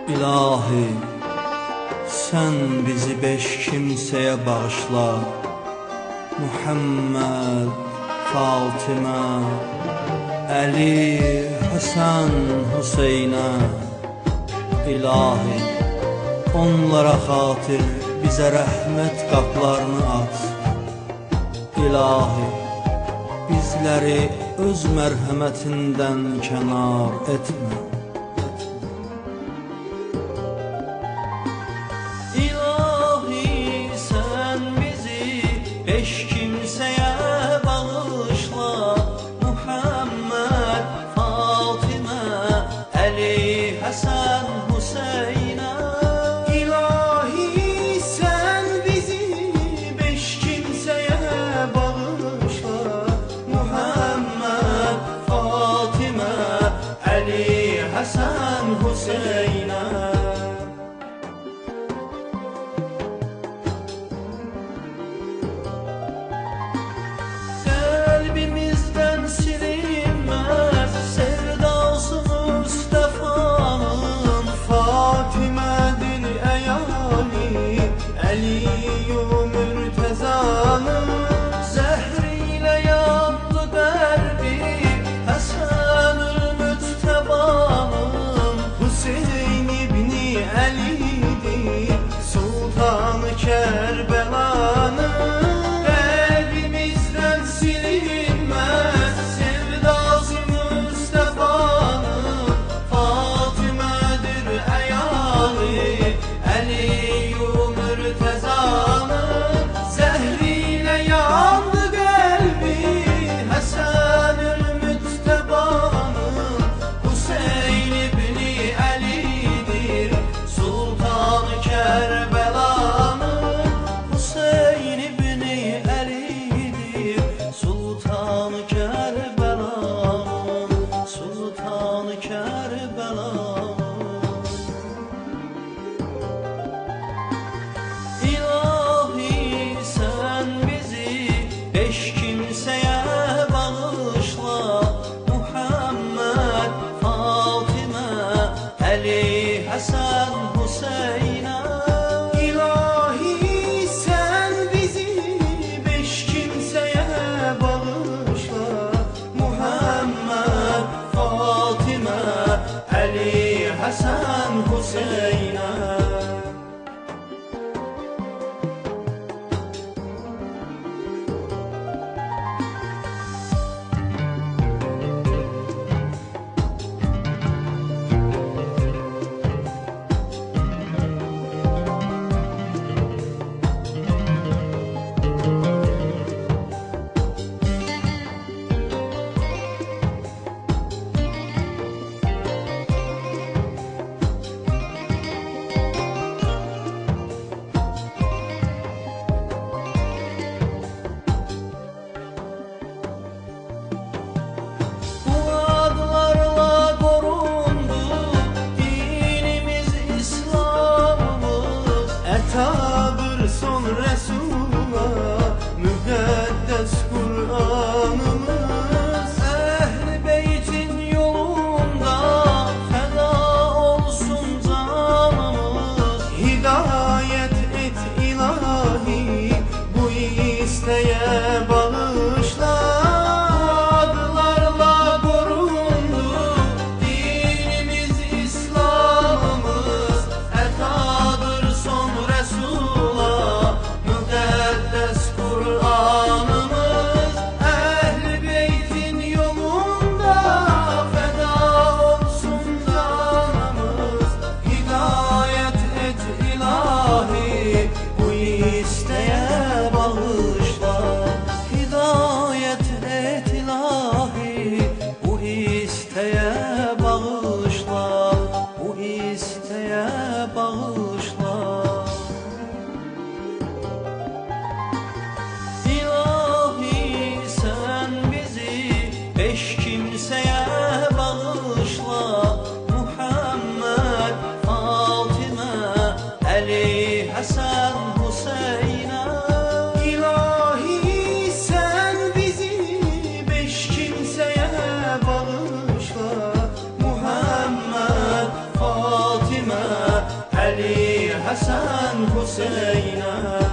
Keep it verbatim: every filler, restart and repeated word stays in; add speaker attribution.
Speaker 1: İlahi, sen bizi beş kimseye bağışla. Muhammed, Fatıma, Ali, Hasan, Hüseyin'e. İlahi, onlara xatir bizə rəhmət qaplarını aç. İlahi, bizləri öz mərhəmətindən kənar etmə. İlahi, sən bizi beş kimsəyə bağışla. Muhammed, Fatıma, Ali, Hasan, Hüseyin'e.
Speaker 2: İlahi, sən bizi beş kimsəyə bağışla.
Speaker 1: Muhammed, Fatıma, Ali, Hasan, Hüseyin'e. Kalbimizden silinmez sevdası Mustafa'nın.
Speaker 2: Fatimədir əyali, Əli-yu Mürtəzanın.
Speaker 1: Zəhriyle yandı qəlbi Həsən-ül Müctəbanın.
Speaker 2: Hüseyn ibni Əlidir, Sultanı Kərbəlanın.
Speaker 1: Kalbimizden silinmez sevdası Mustafa'nın. Fatimədir əyali, Əli-yu Mürtəzanın. Zəhriyle yandı qəlbi Həsən-ül Müctəbanın. Hüseyn ibni Əlidir, Sultanı Kərbəlanın. Hüseyn ibni Əlidir, Sultanı Kərbəlanın. Sultanı Kərbəlanın. İlahi, sən bizi beş kimsəyə bağışla. Muhammed, Fatıma, Ali, Hasan, Hüseyin'e.
Speaker 2: İlahi, sən bizi beş kimsəyə bağışla.
Speaker 1: Muhammed, Fatıma, Ali, Hasan, Hüseyin'e. Bu adlarla korundu dinimiz, İslam'ımız.
Speaker 2: Ətadır son Rəsula, müqəddəs Qur'anımız.
Speaker 1: Əhl-i Beytin yolunda fəda olsun canımız.
Speaker 2: Hidayət et ilahi, bu istəyə bağışla.
Speaker 1: Adlarla korundu dinimiz, İslam'ımız. Ətadır son Resul'a müqəddəs Kur'anımız.
Speaker 2: eyle